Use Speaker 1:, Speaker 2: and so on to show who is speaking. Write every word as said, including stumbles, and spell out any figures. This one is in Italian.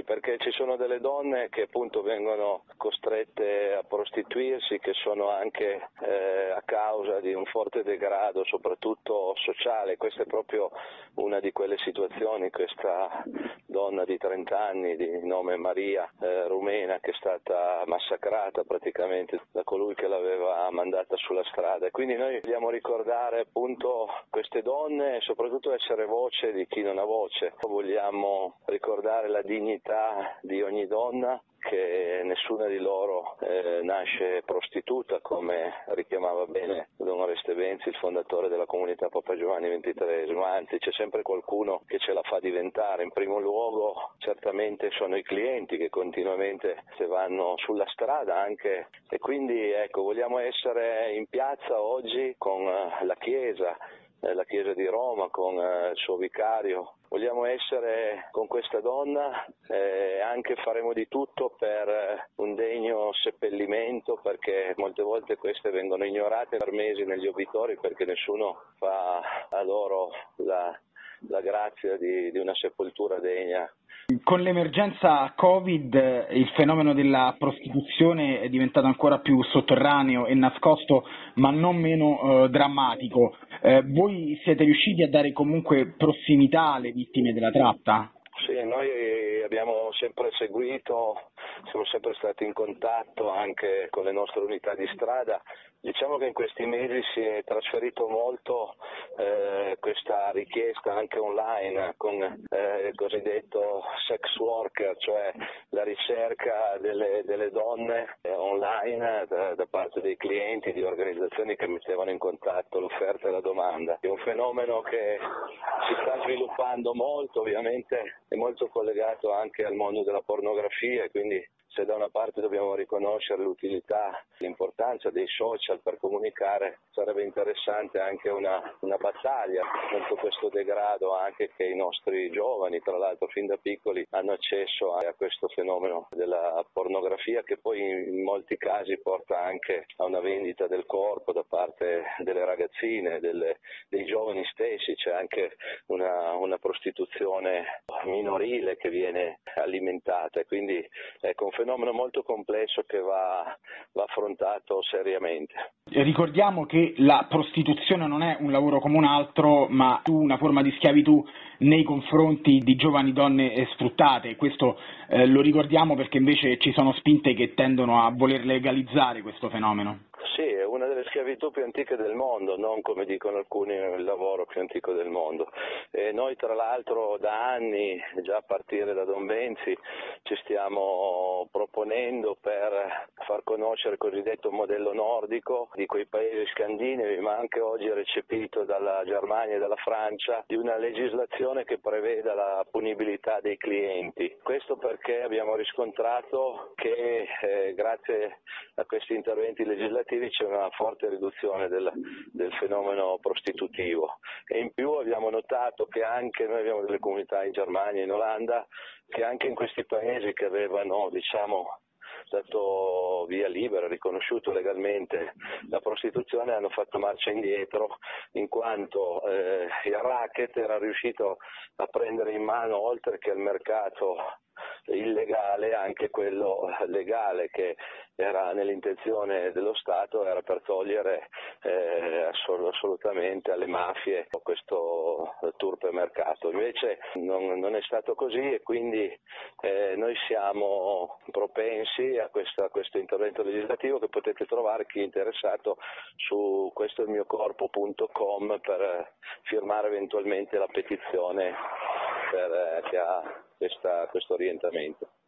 Speaker 1: Sì, perché ci sono delle donne che appunto vengono costrette a prostituirsi, che sono anche eh, a causa di un forte degrado, soprattutto sociale. Questa è proprio una di quelle situazioni, questa donna di trenta anni di nome Maria, eh, rumena, che è stata massacrata praticamente da colui che l'aveva mandata sulla strada. E quindi noi vogliamo ricordare appunto queste donne e soprattutto essere voce di chi non ha voce. Vogliamo ricordare la dignità di ogni donna, che nessuna di loro eh, nasce prostituta, come richiamava bene Don Oreste Benzi, il fondatore della comunità Papa Giovanni ventitreesimo, anzi c'è sempre qualcuno che ce la fa diventare. In primo luogo certamente sono i clienti che continuamente se vanno sulla strada anche, e quindi ecco, vogliamo essere in piazza oggi con la Chiesa, la Chiesa di Roma, con il suo vicario. Vogliamo essere con questa donna e eh, anche faremo di tutto per un degno seppellimento, perché molte volte queste vengono ignorate per mesi negli obitori perché nessuno fa a loro la, la grazia di, di una sepoltura degna.
Speaker 2: Con l'emergenza Covid il fenomeno della prostituzione è diventato ancora più sotterraneo e nascosto, ma non meno eh, drammatico. Eh, voi siete riusciti a dare comunque prossimità alle vittime della tratta?
Speaker 1: Sì, noi abbiamo sempre seguito, siamo sempre stati in contatto anche con le nostre unità di strada. Diciamo che in questi mesi si è trasferito molto eh, questa richiesta anche online con eh, il cosiddetto sex worker, cioè la ricerca delle, delle donne eh, online da, da parte dei clienti, di organizzazioni che mettevano in contatto l'offerta e la domanda. È un fenomeno che si sta sviluppando molto, ovviamente è molto collegato anche al mondo della pornografia, e quindi se da una parte dobbiamo riconoscere l'utilità, l'importanza dei social per comunicare, sarebbe interessante anche una, una battaglia contro questo degrado anche che i nostri giovani, tra l'altro fin da piccoli, hanno accesso a, a questo fenomeno della pornografia, che poi in molti casi porta anche a una vendita del corpo da parte delle ragazzine, delle, dei giovani stessi. C'è anche una, una prostituzione minorile che viene alimentata, e quindi ecco, un fenomeno molto complesso che va, va affrontato seriamente.
Speaker 2: Ricordiamo che la prostituzione non è un lavoro come un altro, ma una forma di schiavitù nei confronti di giovani donne sfruttate. Questo eh, lo ricordiamo perché invece ci sono spinte che tendono a voler legalizzare questo fenomeno.
Speaker 1: Sì, è una delle schiavitù più antiche del mondo, non come dicono alcuni il lavoro più antico del mondo. E noi tra l'altro da anni, già a partire da Don Benzi, ci stiamo proponendo per far conoscere il cosiddetto modello nordico di quei paesi scandinavi, ma anche oggi recepito dalla Germania e dalla Francia, di una legislazione che preveda la punibilità dei clienti. Questo perché abbiamo riscontrato che eh, grazie a questi interventi legislativi c'è una forte riduzione del, del fenomeno prostitutivo, e in più abbiamo notato che anche noi abbiamo delle comunità in Germania e in Olanda che anche in questi paesi che avevano, diciamo, dato via libera, riconosciuto legalmente la prostituzione, hanno fatto marcia indietro, in quanto eh, il racket era riuscito a prendere in mano, oltre che il mercato illegale, anche quello legale, che era nell'intenzione dello Stato, era per togliere eh, assolutamente alle mafie questo turpe mercato. Invece non, non è stato così, e quindi eh, noi siamo propensi a, questa, a questo intervento legislativo, che potete trovare, chi è interessato, su questo è il mio corpo punto com, per firmare eventualmente la petizione per, eh, che ha questa, questo orientamento.